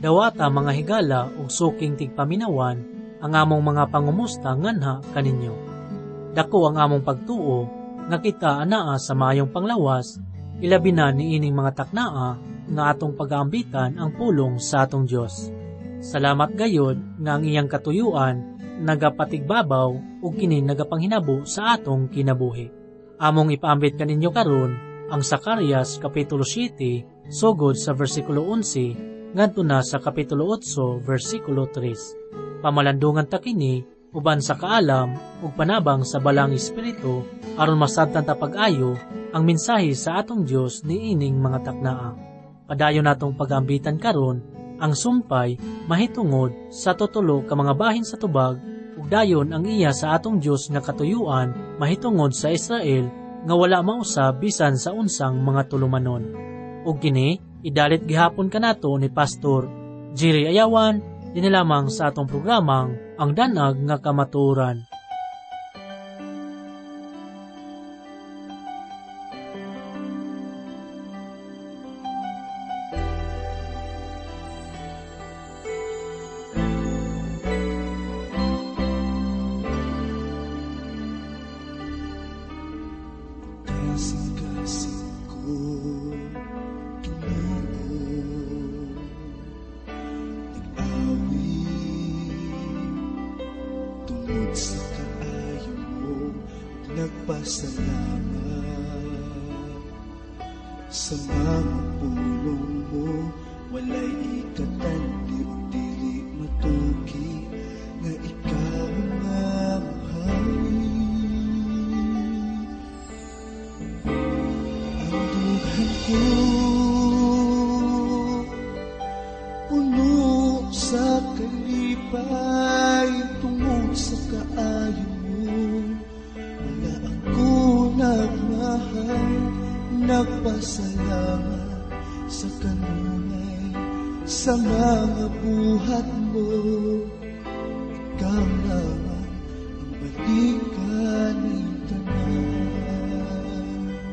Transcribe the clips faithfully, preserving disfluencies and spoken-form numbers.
Dawata mga higala ug suking tigpaminawan ang among mga pangumusta nganha kaninyo. Dako ang among pagtuo nga kita anaa sa mayong panglawas, ilabi na niining mga taknaa nga atong pag-aambitan ang pulong sa atong Dios. Salamat gayod nga ang iyang katuyuan nagapatigbabaw ug kini nagapanghinabo sa atong kinabuhi. Among ipaambit kaninyo karon ang Zacarias kapitulo siyete sugod sa bersikulo eleven ngadto na sa kapitulo eight bersikulo three. Pamalandungan ta kini uban sa kaalam ug panabang sa balang espiritu aron masabtan ta pag-ayo ang mensahe sa atong Dios niining mga taknaa. Padayon natong pagambitan karon ang sumpay mahitungod sa tutulo ka mga bahin sa tubag ug dayon ang iya sa atong Dios nga katuyuan mahitungod sa Israel nga wala mausab bisan sa unsang mga tulumanon. Ug kini idalit gihapon kanato ni Pastor Jerry Ayawan dinhi lamang sa atong programang Ang Danag nga Kamatuoran. Nagpasalamat sa mga pulong mo, walay ikatan, di o dili matuki, na ikaw ang hari. Ang dughan ko puno sa kalipay, tungod sa kaayo nagmahal, nagpasalamat sa kanunay sa mga buhat mo. Ikaw naman ang balikan ng tanan.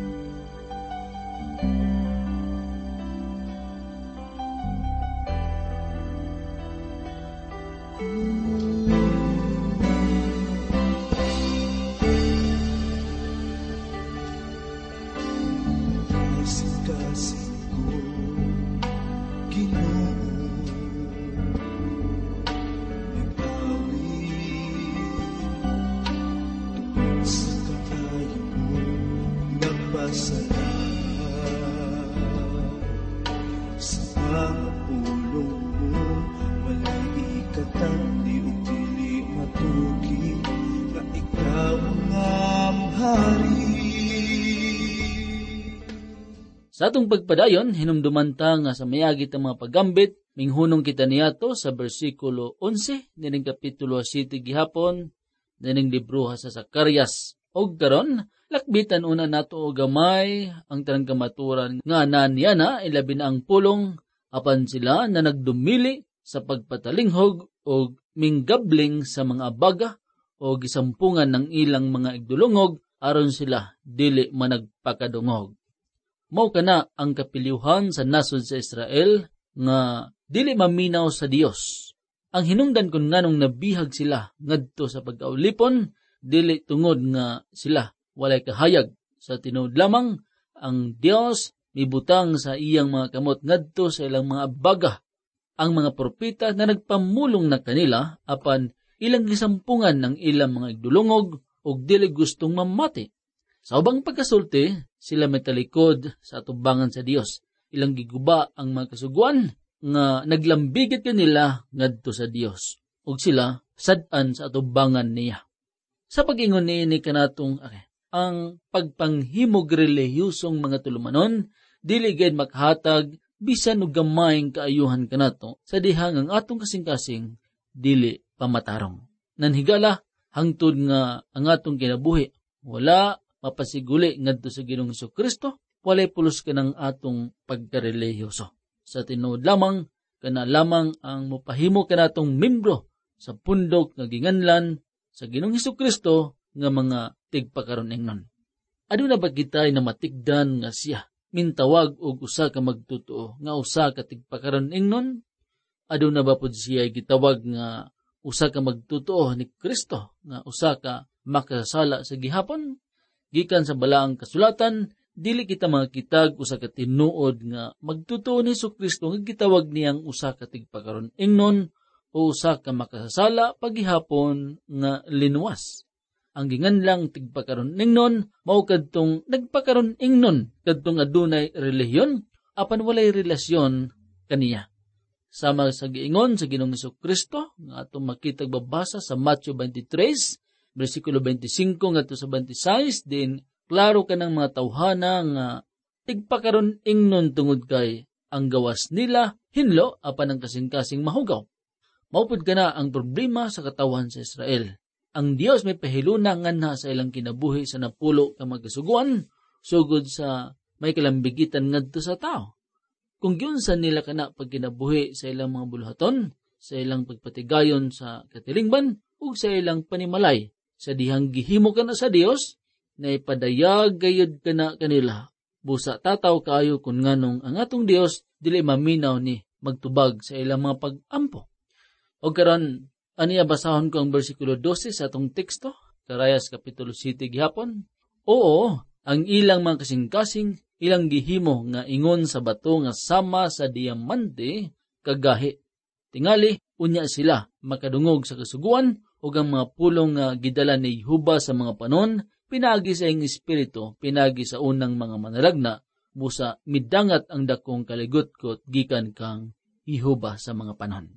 Sa atong pagpadayon, hinumduman ta nga sa mayagi ta mga paggambit, minghunong kita niyato sa bersikulo eleven, nining kapitulo siyete gihapon, nining libro sa Zacarias. Og karon, lakbitan una nato og gamay ang tanang kamaturan nga naniyana ilabi na ang pulong apan sila na nagdumili sa pagpatalinghog og minggabling sa mga baga o gisampungan ng ilang mga igdulungog aron sila dili managpakadungog. Mao kana ang kapiliuhan sa nasod sa Israel nga dili maminaw sa Dios. Ang hinungdan kun nganong nabihag sila ngadto sa pagkaulipon, dili tungod nga sila walay kahayag. Sa tinuod lamang ang Dios mibutang sa iyang mga kamot ngadto sa ilang mga baga ang mga propeta na nagpamulong na kanila apan ilang gisampungan ng ilang mga igdulungog ug dili gustong mamati. Sa ubang pagkasulti, sila metalikod sa atubangan sa Dios. Ilang giguba ang mga kasuguan nga naglambigit kanila ngadto sa Dios. Ug sila sad-an sa atubangan niya. Sa pag-ingon niini kanatong okay, ang pagpanghimog relihiyosong mga tulumanon dili gayud makhatag bisan og gamayng kaayuhan kanato sa dihang ang atong kasing-kasing dili pamatarong. Nanhigala hangtod nga ang atong kinabuhi wala mapasiguli ngadto sa Ginoong Hesukristo, walay pulos ka ng atong pagkarelihiyoso. Sa tinuod lamang, kana lamang ang mupahimo kanatong membro sa pundok nga ginganlan sa Ginoong Hesukristo nga mga tigpakaron ingnon. Aduna ba kitay na matigdan nga siya mintawag og usa ka magtotoo nga usa ka tigpakaron ingnon? aduna ba pud siya gitawag nga usa ka magtotoo ni Kristo, nga usa ka makasala sa gihapon? Gikan sa balaang kasulatan, dili kita makitag usa ka tinuod nga magtotoo ni Kristo nga gitawag niyang usa ka tigpakaron ingnon o usa ka makasala paghihapon nga linuwas. Ang ginganlang tigpakaron ingnon mao kadtong nagpakaron ingnon kadtong adunay relihiyon apan walay relasyon kaniya. Sama sa giingon sa Ginoong Kristo nga atong makitag babasa sa Matthew twenty-three, bersikulo twenty-five ngadto sa twenty-six, din klaro ka ng mga tawhana nga tigpakaron ingnon tungod kay ang gawas nila hinlo apan ang kasing-kasing mahugaw. Maupod ka na ang problema sa katawan sa Israel. Ang Dios may pahiluna nganha sa ilang kinabuhi sa napulo ka magkasuguan sugod sa may kalambigitan ngadto sa tao. Kung giunsa nila kana pagkinabuhi sa ilang mga buluhaton, sa ilang pagpatigayon sa katilingban, ug sa ilang panimalay, sa dihang gihimo kana sa Dios, na ipadayag gayud kana kanila. Busa tataw kaayo kung nganong ang atong Dios dili maminaw ni magtubag sa ilang mga pag-ampo. O karon, aniya basahon ko ang bersikulo twelve sa atong teksto, Karayas Kapitulo seven gihapon. Oo, ang ilang mga kasing-kasing, ilang gihimo nga ingon sa bato nga sama sa diamante kagahi. Tingali, unya sila makadungog sa kasuguan ug ang mga pulong nga gidala ni Jehovah sa mga panon, pinagi sa iyang espiritu, pinagi sa unang mga manalagna, busa midangat ang dakong kaligot-kot gikan kang Jehovah sa mga panon.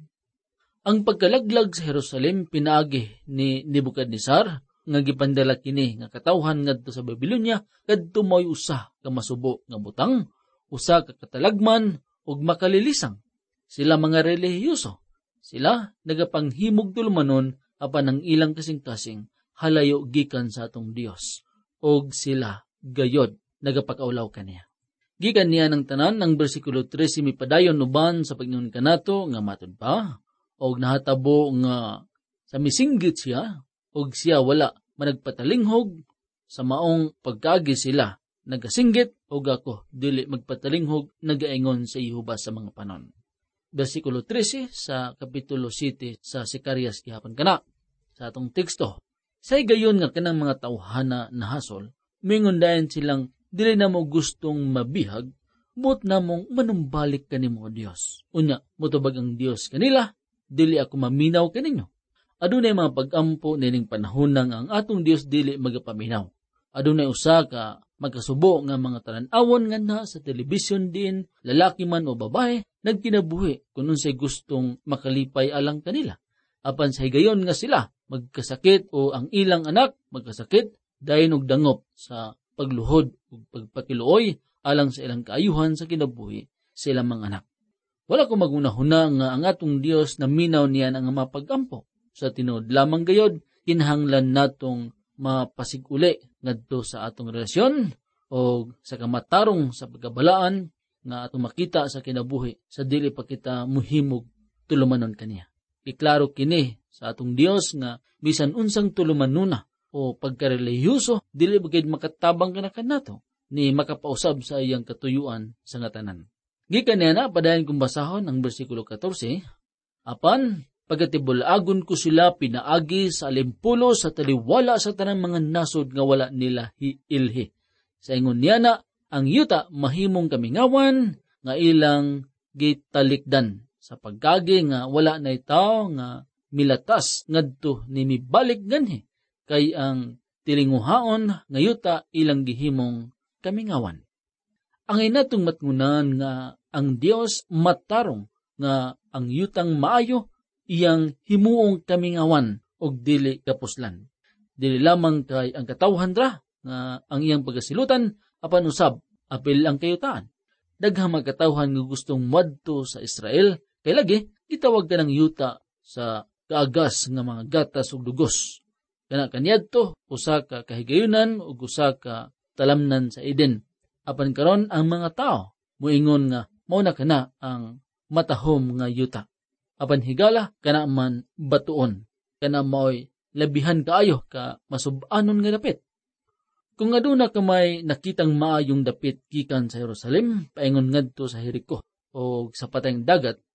Ang pagkalaglag sa Jerusalem pinaagi ni Nebukadnezar nga gipandala kini nga katawhan ngadto sa Babylonia kadto moy usa ka masubo nga butang, usa ka katalagman ug makalilisang. Sila mga relihiyoso, sila nagapanghimog tulumanon apan ang ilang kasing-kasing halayo gikan sa atong Dios, ug sila gayod nagapakaulaw kaniya. Gikan niya ng tanan ang bersikulo thirteen mipadayon uban sa pagningon kanato nga matud pa, og nahatabo nga sa misinggit siya, og siya wala managpatalinghog sa maong pagkaagi sila nagasinggit, og ako dili magpatalinghog nagaingon sa Jehovah sa mga panon. Bersikulo thirteen sa Kapitulo seven sa Sikarias gihapon kana sa atong teksto. Say gayon nga kanang mga tawhana na hasol, mingon dayon silang dili na mo gustong mabihag, but na mong manumbalik kanimo Dios. Unya, mutubag ang Dios kanila, dili ako maminaw kaninyo. Adunay mga pag-ampo nining panahon nang ang atong Dios dili magapaminaw. Adunay usa ka magkasubo nga mga tanan-awon nga na sa telebisyon din, lalaki man o babae, nagkinabuhi kung unsay gustong makalipay alang kanila. Apan sa higayon nga sila magkasakit o ang ilang anak magkasakit, dayon og dangop sa pagluhod ug pagpakiluoy alang sa ilang kaayuhan sa kinabuhi sa ilang mga anak. Wala ko magunahuna nga ang atong Dios na minaw niya ang mga pag-ampo. Sa tinuod lamang gayod, kinahanglan natong mapasiguli ngadto sa atong relasyon o sa kamatarong sa pagkabalaan nga atong makita sa kinabuhi sa dili pa kita muhimog tulumanon kaniya. Iklaro kini sa atong Dios nga bisan unsang tulumanuna o pagkarelihiyoso dili bagid makatabang kana kanato ni makapausab sa iyang katuyuan sa ngatanan. Gikan niya na padayon kong basahon ang bersikulo fourteen. Apan pagkatibulagon ko sila pinaagi sa alimpulo sa taliwala sa tanang mga nasod nga wala nila hiilhi. Sa ingon niya na, ang yuta mahimong kamingawan nga ilang gitalikdan. Sa pagkagi nga wala na itaw nga milatas ngadto ni mibalik ganhi. Kay ang tilinguhaon nga yuta ilang gihimong kamingawan. Ang inatong matngunan nga ang Dios matarong nga ang yutang maayo iyang himuong kamingawan og dili kapuslan. Dili lamang kay ang katawhan ra nga ang iyang pagasilutan apan usab apil ang kayutaan. Daghang magkatawhan nga gustong madto sa Israel kay lagi gitawag ka ng yuta sa kaagas nga mga gatas ug dugos. Kana kaniadto usa ka kahigayunan ug usa ka talamnan sa Eden. Apan karon ang mga tao moingon nga mao na kana ang matahom nga yuta. Apan higala kana man batuon, kana maoy labihan kaayo ka masub-anon nga dapit. Kung aduna ka may nakitang maayong dapit gikan sa Jerusalem, paingon ngadto sa Jericho o sa patayng dagat,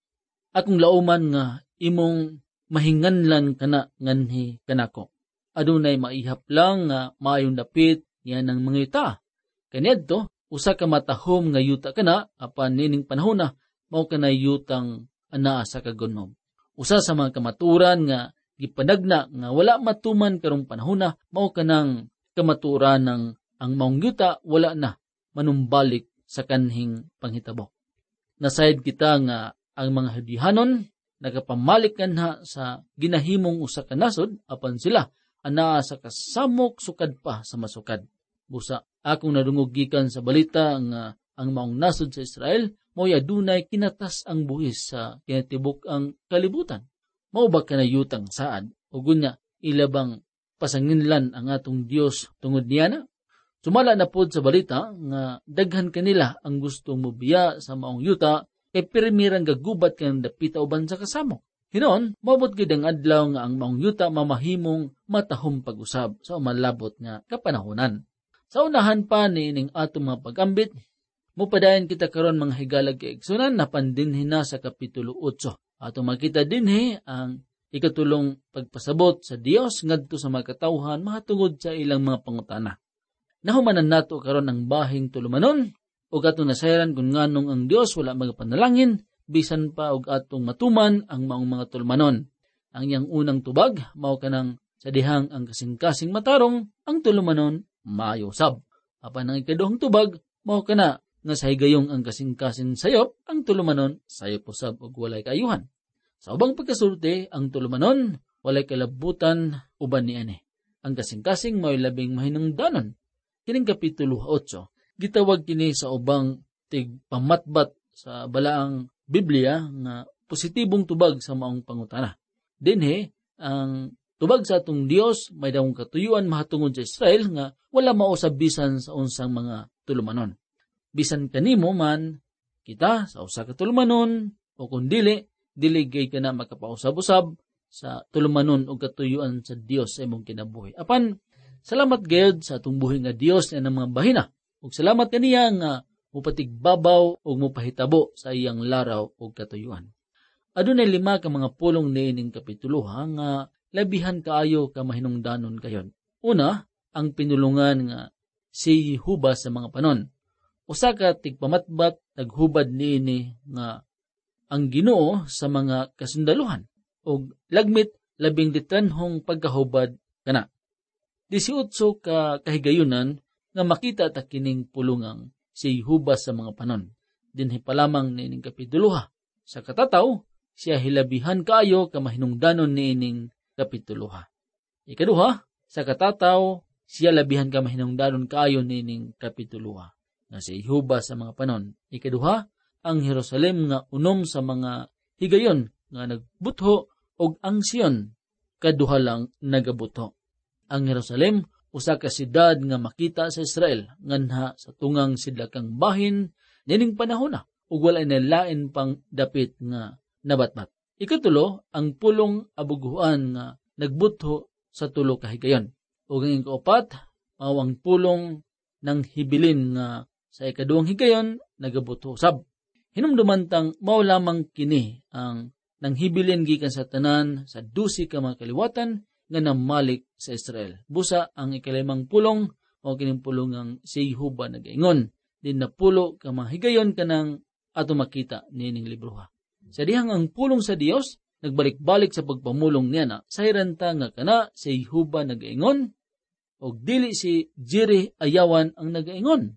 akong lauman nga imong mahinganlan kana nganhi kanako. Adunay maihap lang nga maayong dapit yan ng mga yuta. Kaniadto, usa ka matahom nga yuta kana, apan nining panahon na, mao kana yutang anaa sa kagunom. Usa sa mga kamaturan nga gipanagna nga wala matuman karong panahon na, mao kanang kamaturan ng ang maong yuta wala na manumbalik sa kanhing panghitabo. Nasayad kita nga ang mga Hudihanon nagapamalik kanha sa ginahimong usa ka nasod, apan sila anaa sa kasamok sukad pa sa masukad. Busa akong nadungog gikan sa balita nga ang maong nasod sa Israel mo'y adunay kinatas ang buhis sa kinatibuk ang kalibutan. Mao ba kanayutang saad o gunya ilabang pasanginlan ang atong Dios tungod niya na? Sumala na pod sa balita nga daghan kanila ang gusto mobiya sa maong yuta kay pirmirang gagubat kang dapita uban sa kasamok. Hinon, mabot gid ang adlaw nga ang maong yuta mamahimong matahom pag-usab sa umalabot nga kapanahonan. Sa unahan pa ni ining atong mga pag-ambit, mupadayon kita karon mga higalag kay igsunan na pandinhi na sa kapitulo eight. Ato makita dinhi ang ikatulong pagpasabot sa Dios ngadto sa mga katawhan mahatungod sa ilang mga pangutana. Nahumanan nato karon ang bahing tulumanon ug atong nasayran kung nganong ang Dios wala magapanalangin bisan pa og atong matuman ang maong mga tulumanon. Ang iyang unang tubag mao kanang sa dihang ang kasing-kasing matarong ang tulumanon maayo sab. Apan ang ikaduhang tubag mao kana nga sa higayong ang kasing-kasing sayop ang tulumanon sayop usab og walay kaayuhan. Sa ubang pagkasulti ang tulumanon walay kalabutan uban niani. Ang kasing-kasing mao'y labing mahinungdanon. Kining kapitulo eight gitawag kini sa ubang tigpamatbat sa balaang Biblia nga positibong tubag sa maong pangutana. Dinhi ang tubag sa atong Dios may daong katuyuan mahatungod sa Israel nga wala mausab bisan sa unsang mga tulumanon. Bisan kanimo man kita sa usa ka tulumanon o kun dili dili gay kana makapausab-usab sa tulumanon o katuyuan sa Dios sa imong kinabuhi. Apan salamat gayud sa atong buhi nga Dios nga mga bahina. Ug salamat kaniya nga mupatigbabaw o mupahitabo sa iyang laraw o katuyuan. Adunay lima ka mga pulong niining kapitulo nga labihan kaayo ka mahinungdanon kayon. Una, ang pinulungan nga si Jehovah sa mga panon. Usa ka tigpamatbat naghubad niini nga ang Ginoo sa mga kasundaluhan ug lagmit labing ditanhong pagkahubad kana. eighteen ka kahigayunan nga makita ta kining pulungang si Jehovah sa mga panon. Dinhi pa lamang niining kapituluha. Sa katataw, siya hilabihan kaayo ka mahinungdanon niining kapituluha. Ikaduha, sa katataw, siya labihan ka mahinungdanon kaayo niining kapituluha. Na si Jehovah sa mga panon. Ikaduha, ang Jerusalem nga unom sa mga higayon nga nagbutho og ang Sion kaduha lang nagabutho. Ang Jerusalem usa ka siyudad nga makita sa Israel nganha sa tungang sidlakang bahin nining panahon na ug wala na lain pang dapit nga nabatbat. Ikatulo, ang pulong abuguan nga nagbutho sa tulo ka higayon. Ug ang ikaapat, mao ang pulong ng hibilin nga sa ikaduhang higayon nagabutho usab. Hinumdumantang mao lamang kini ang nanghibilin gikan sa tanan sa dusi ka mga kaliwatan nga namalik sa Israel. Busa ang ikalimang pulong o kining pulong ang si Jehovah nagaingon. Din na pulo ka mga higayon kanang ato makita nining libro. Sa dihang ang pulong sa Dios nagbalik-balik sa pagpamulong niya na sa hiranta nga kana si Jehovah nagaingon o dili si Jiri ayawan ang nagaingon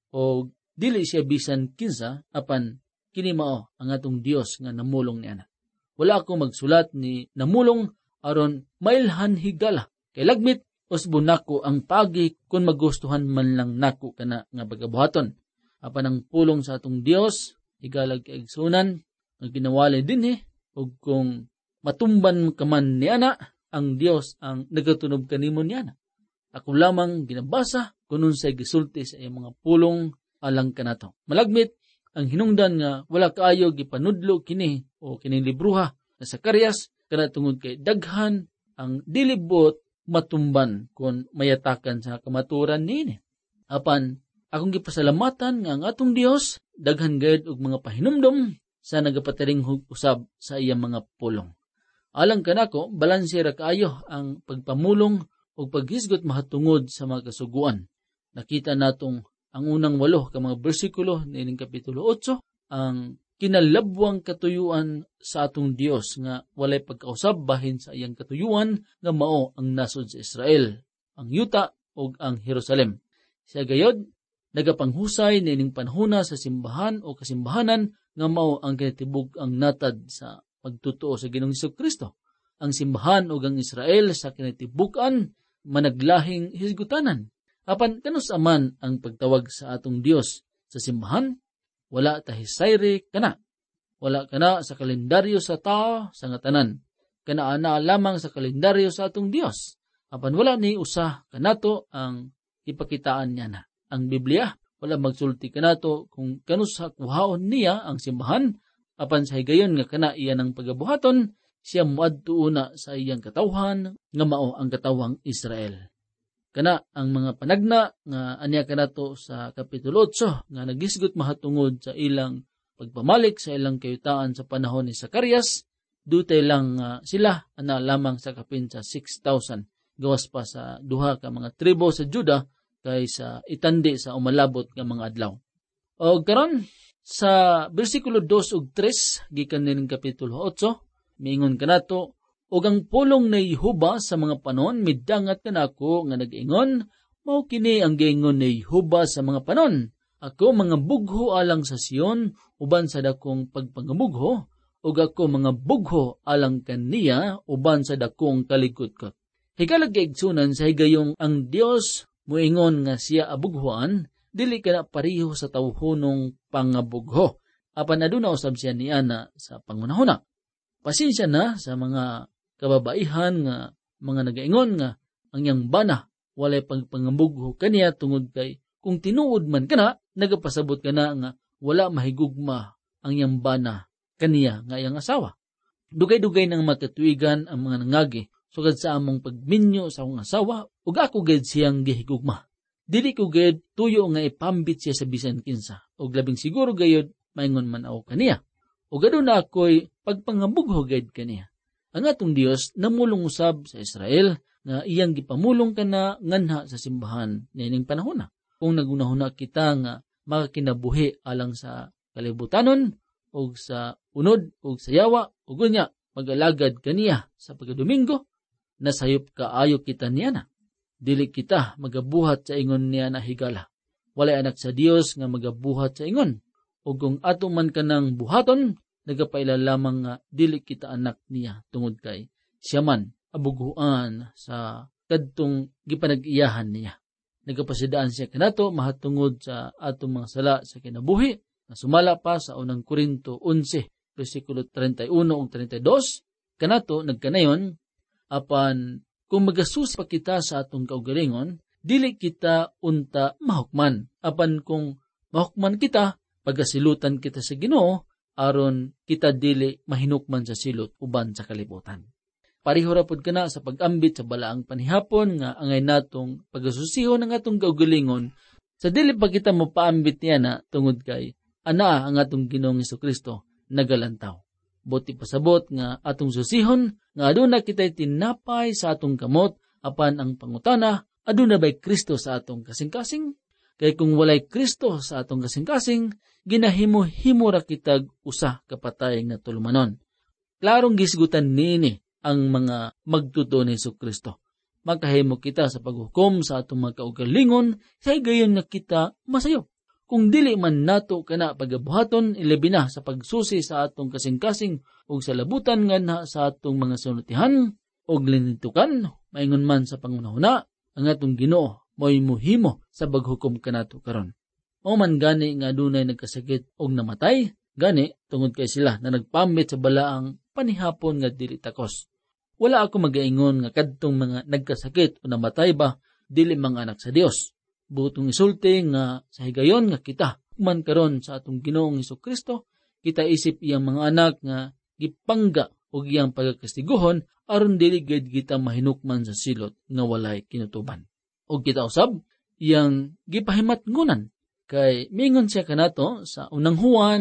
o dili siya bisan kinsa apan kini mao ang atong Dios nga namulong niya na. Wala ako magsulat ni namulong aron mailhan higala kay lagmit usbon nako ang pagi kung magustuhan man lang nako kana nga bagabuhaton. Apan ang pulong sa atong Dios higalag kay igsunan ang ginawali dinhi ug kung matumban ka man niana ang Dios ang nagatunob kanimo niana. Ako lamang ginabasa kunon sa gisulti sa iyang mga pulong alang kanato. Malagmit ang hinungdan nga wala kaayo gipanudlo kini o kining libruha na Zacarias kana tungod kay daghan ang dilibot matumban kung mayatakan sa kamaturan niini. Apan akong gipasalamatan nga ang atong Dios daghan gayud og mga pahinumdom sa nagapatiring usab sa iyang mga pulong. Alang kanako, balanse ra kaayo ang pagpamulong o paghisgot mahatungod sa mga kasuguan. Nakita natong ang unang walo ka mga bersikulo nining kapitulo eight, ang kinalabwang katuyuan sa atong Dios nga walay pagkausab bahin sa iyang katuyuan nga mao ang nasod sa Israel, ang Yuta ug ang Jerusalem. Siya gayod nagapanghusay nining panahona sa simbahan o kasimbahanan nga mao ang kinatibuk ang natad sa pagtutuo sa Ginoong Hesukristo. Ang simbahan ug ang Israel sa kinatibukan managlahing hisgutanan. Apan kanus aman ang pagtawag sa atong Dios sa simbahan? Wala ta hisayri kana. Wala kana sa kalendaryo sa tao sa nga tanan. Kana ana lamang sa kalendaryo sa atong Dios. Apan wala ni usa kanato ang ipakitaan niya na. Ang Biblia wala magsulti kanato kung kanus sa kuhaon niya ang simbahan. Apan sa higayon nga kana iya ng pagabuhaton, siya muadto una sa iyang katawhan nga mao ang katawhang Israel. Kana ang mga panagna nga anya kanato sa kapitulo eight nga nagisgot mahatungod sa ilang pagpamalik sa ilang kayutaan sa panahon ni Zacarias, dutay lang uh, sila ana lamang sa kapin sa six thousand gawas pa sa duha ka mga tribo sa Juda kaysa itandi sa umalabot nga mga adlaw. O karon sa bersikulo two ug three gikan ning kapitulo eight, miingon kanato, ug ang pulong ni Jehovah sa mga panon midangat kanako nga nag-ingon, mao kini ang giingon ni Jehovah sa mga panon, ako mga bugho alang sa Sion uban sa dakong pagpangabugho, ug ako mga bugho alang kaniya uban sa dakong kalikot-kot. Hikalag kaigsunan sa higayong ang Dios moingon nga siya abughoan, dili kana pareho sa tawhonong pangabugho. Apan aduna usab siya niana sa pangunahuna. Pasensya na sa mga kababaihan nga mga nagaingon nga ang iyang bana walay pagpangambugho kaniya tungod kay kung tinuod man kana nagapasabot kana nga wala mahigugma ang iyang bana kaniya nga iyang asawa. Dugay-dugay nang makatuigan ang mga nangagi sugad sa among pagminyo sa akong asawa ug ako gid siyang gihigugma. Dili ko gid tuyo nga ipambit siya sa bisan kinsa ug labing siguro gayud maingon man ako kaniya. Ug aduna ako'y pagpangambugho gid kaniya. Ang atong Dios namulong usab sa Israel nga iyang gipamulong kana nganha sa simbahan nining panahon. Kung nagunahuna kita nga makakinabuhi alang sa kalibutanon ug sa unod ug sa yawa ug unya mag-alagad kaniya sa pagdomingo, nasayop kaayo kita niya na. Dili kita magabuhat sa ingon niya na higala. Walay anak sa Dios nga magabuhat sa ingon. Ug kung ato man kanang buhaton, nagapaila lamang nga dili kita anak niya tungod kay siya man abuguan sa kadtong gipanag-iyahan niya. Nagapasidaan siya kanato mahatungod sa atong mga sala sa kinabuhi na sumala pa sa unang Korinto eleven bersikulo thirty-one ug thirty-two kanato nagkanayon apan kung magasusi pa kita sa atong kaugalingon dili kita unta mahukman. Apan kung mahukman kita pagasilutan kita sa Ginoo aron kita dili mahinukman sa silot uban sa kalibutan. Pareho ra pud kana sa pag-ambit sa balaang panihapon nga angay natong pagasusihon ang atong kaugalingon sa dili pa kita mopaambit niya na tungod kay ana ang atong Ginoong Hesukristo nagalantaw. Buti pasabot nga atong susihon nga aduna kitay tinapay sa atong kamot apan ang pangutana aduna bay Kristo sa atong kasing-kasing? Kay kung walay Kristo sa atong kasing-kasing, ginahimo-himo ra kitag usa kapatay nga tulumanon. Klarong gisgutan nini ang mga magtuto ni Hesukristo. Makahimo kita sa paghukom sa atong mga kaugalingon, sa gayon nga kita masayo. Kung dili man nato kana pagabuhaton, ilabi na sa pagsusi sa atong kasing-kasing ug sa labutan nga na sa atong mga sunutihan ug linitukan, maingon man sa pangunahuna, ang atong Ginoo mo'y muhimo sa paghukom kanato karon. O man gani nga adunay nagkasakit og namatay, gani tungod kay sila na nagpamit sa balaang panihapon nga dili takos. Wala ako magaingon nga kadtong mga nagkasakit o namatay ba dili mga anak sa Dios. Butong isulti nga sa higayon nga kita man karon sa atong Ginoong Hesukristo, kita isip iyang mga anak nga gipangga og iyang pagkastiguhon aron dili gid kita mahinukman sa silot nga walay kinutuban. Og kita usab iyang gipahimatngunan kay mingon siya kanato sa unang Juan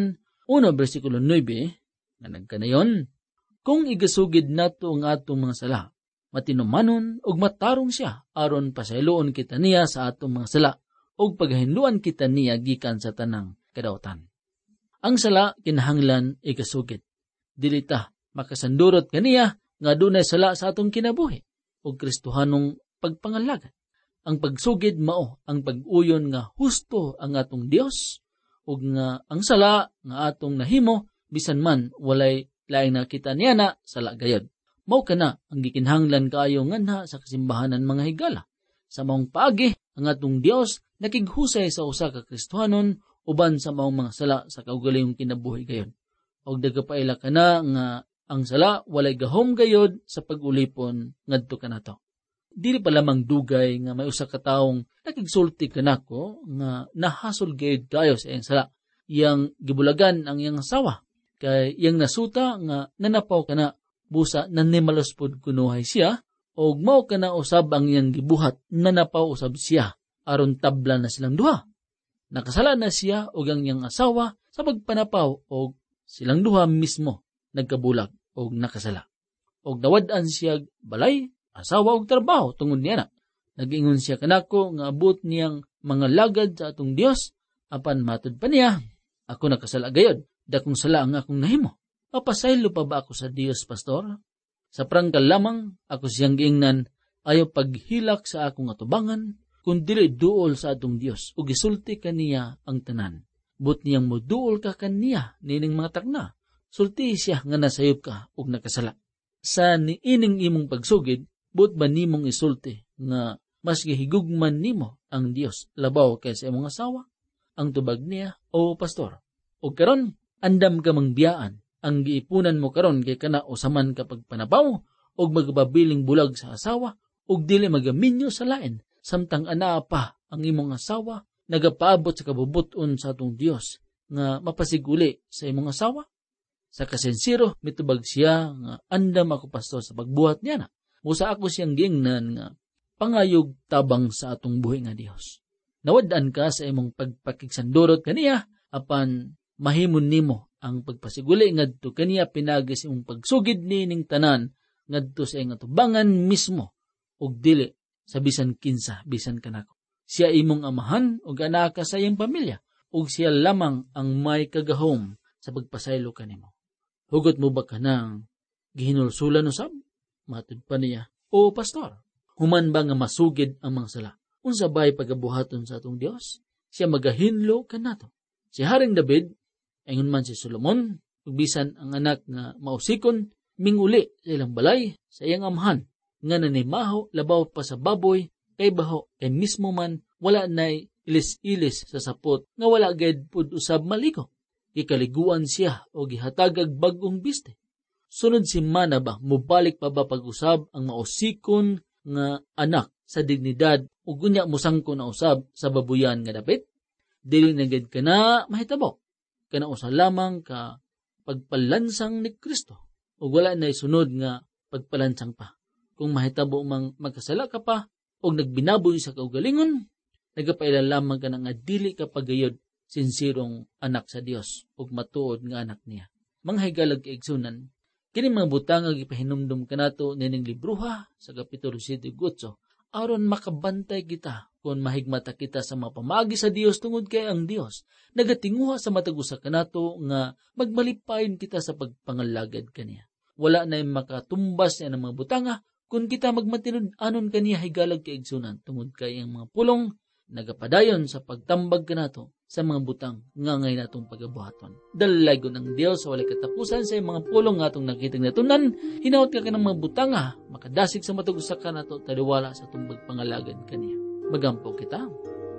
Uno, versikulo nine, nga nagkanayon, kung igasugid nato ang atong mga sala, matinumanon og matarong siya, aron pasayloon kita niya sa atong mga sala, og paghinluan kita niya gikan sa tanang kadautan. Ang sala kinahanglan igasugid. Dili ta makasandurot kaniya nga dunay sala sa atong kinabuhi og Kristohanong pagpangalagad. Ang pagsugid mao ang pag-uyon nga husto ang atong Dios ug nga ang sala nga atong nahimo bisan man walay laing nakita niya na sala gayod. Mao kana ang gikinahanglan kaayo nganha sa kasimbahanan mga higala. Sa maong paagi ang atong Dios nakighusay sa usa ka Kristohanon uban sa maong mga sala sa kaugalingong kinabuhi gayod. Og dagapaila kana nga ang sala walay gahom gayod sa pag-ulipon ngadto kanato. Dili pa lamang dugay nga may usa ka tawong nakigsulti kanako nga nahasol gayud kayo sa iyang sala. Iyang gibulagan ang iyang asawa kay iyang nasuta nga nanapaw kana busa nanimalos pod kunuhay siya og mao kana usab ang iyang gibuhat nanapaw usab siya aron tabla na silang duha. Nakasala na siya og ang iyang asawa sa pagpanapaw og silang duha mismo nagkabulag og nakasala. Og nawad-an siya balay, asawa og trabaho tungod niya na. Nag-ingon siya kanako nga abot niyang mga lagad sa atong Dios, apan matud pa niya, ako nakasala gayod, dakong sala ang akong nahimo. Mapasaylo pa ba ako sa Dios, pastor? Sa prangkal lamang, ako siyang giingnan, ayaw paghilak sa akong atubangan, kung dili duol sa atong Dios, ug gisulti kaniya ang tanan. But niyang moduol ka kaniya, nining mga takna. Sulti siya nga nasayop ka ug nakasala. Sa niining imong pagsugid, but ba nimong isulti nga mas gihigugman nimo ang Dios labaw kaysa imong asawa? Ang tubag niya, o pastor. O karon, andam ka mangbiyaan. Ang giipunan mo karon kay kana usaman kapag panabaw og magababiling bulag sa asawa og dili magaminyo sa lain samtang anaa pa ang imong asawa nagapaabot sa kabubuton sa atong Dios nga mapasiguli sa imong asawa. Sa kasensiro, mitubag siya nga andam ako pastor sa pagbuhat niya na. Musa ako siyang giingnan nga pangayog tabang sa atong buhi nga Dios. Nawad-an ka sa imong pagpakigsandurot kaniya, apan mahimon nimo ang pagpasiguli ngadto kaniya pinagi sa imong pagsugid nining tanan ngadto sa iyang atubangan mismo ug dili sa bisan kinsa bisan kanako. Siya imong amahan ug anak ka sa iyang pamilya ug siya lamang ang may kagahom sa pagpasaylo kanimo. Hugot mo ba ka nang gihinulsulan usab? Matud pa niya, o pastor, human ba nga masugid ang mga sala? Unsa bay pagabuhaton sa atong Dios? Siya magahinlo kanato. Si Haring David, ingon man si Solomon, ug bisan ang anak nga mausikon, minguli sa ilang balay sa iyang amahan, nga nanimaho labaw pa sa baboy, kay baho, kay mismo man wala nay ilis-ilis sa sapot, nga wala gayud pud usab maligo. Ikaliguan siya o gihatagag bagong biste. Sunod si mana ba, mubalik pa ba pag-usab ang mausikon nga anak sa dignidad o gunya musangko na usab sa babuyan nga dapit? Dili nagad ka na mahitabo. Kana usa lamang ka pagpalansang ni Kristo o wala na isunod nga pagpalansang pa. Kung mahitabo mang magkasala ka pa o nagbinaboy sa kaugalingon, nagapailan lamang ka na nga dili ka pagayod sinsirong anak sa Dios ug matuod nga anak niya. Mga higalag kaigsunan, kini mga butang nga gipahinumdum kanato nining libruha sa kapitulo seven gutso aron makabantay kita kung mahigmata kita sa mga pamagi sa Dios tungod kay ang Dios nagatinguha sa matag usa kanato nga magmalipayon kita sa pagpangalagad kaniya. Wala na yung makatumbas niya ng mga butanga kung kita magmatinud anon kaniya higalag kaigsunan tungod kay ang mga pulong nagapadayon sa pagtambag kanato sa mga butang nga ngay natong pagabuhaton. Dalago ng Dios sa walay katapusan sa mga pulong nga atong nakitang natunan, hinaot ka ka ng mga butanga, makadasig sa matag usa ka nato taliwala sa atong pagpangalagad kaniya. Magampo kita.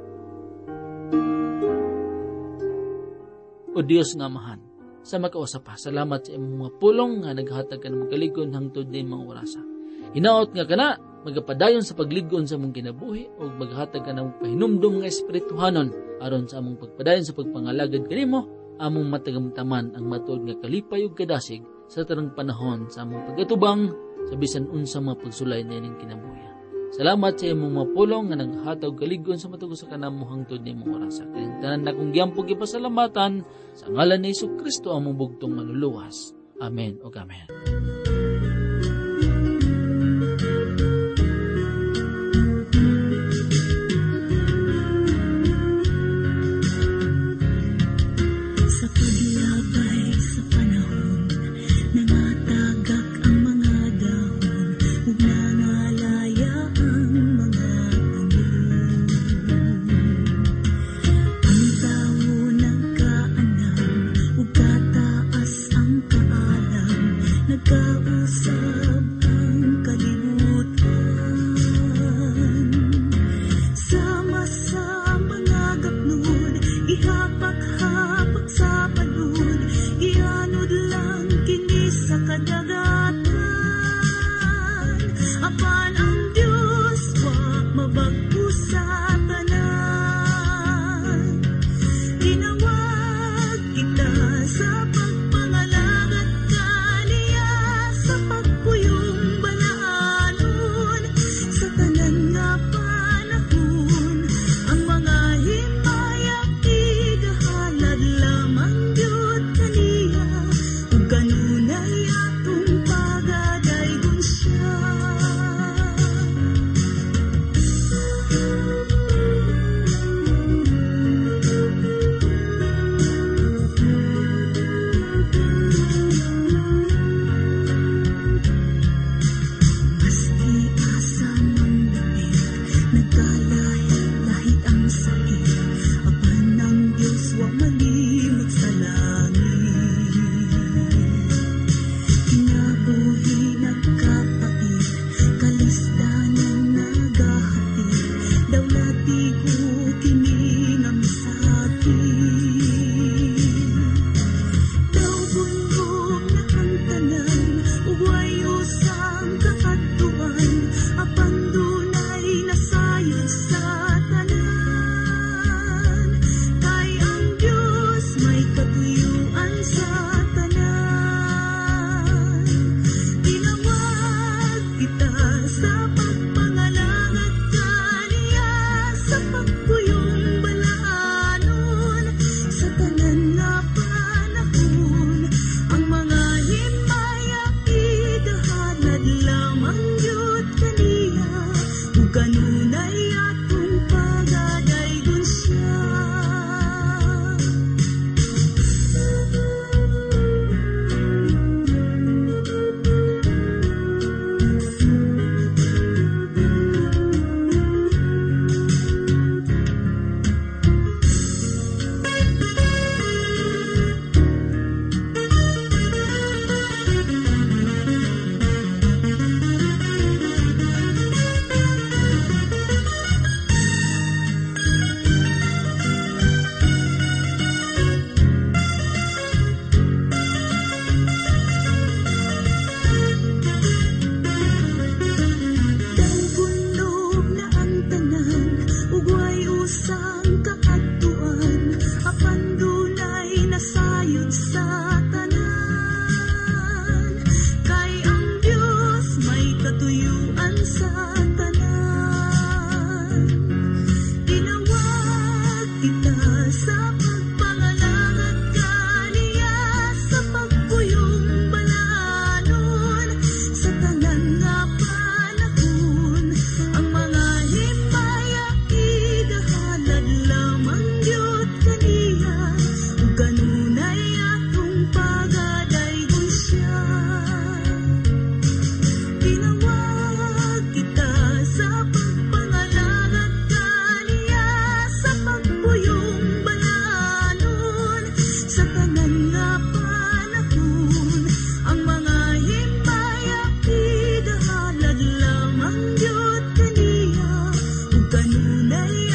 O Dios nga amahan, sa makausa pa, salamat sa imong mga pulong nga naghatag ka ng mga kaligon hangtod din mga orasa. Hinaot nga kana, magapadayon sa pagligon sa mong kinabuhi o maghatag ka ng pahinumdum nga espirituhanon aron sa among pagpadayon sa pagpangalagad kanimo, among matagamtaman ang matuod nga kalipay ug kadasig sa tanang panahon sa among pagatubang sa bisan unsa mga pagsulay nining kinabuhi. Salamat sa imong mapulong nga naghatag kaligon sa matugo sa kanamo hangtod nimong oras. Sa kanintanan na kong giyampo gipasalamatan sa ngalan ni Jesucristo among bugtong manluluwas. Amen o amen. Kanunay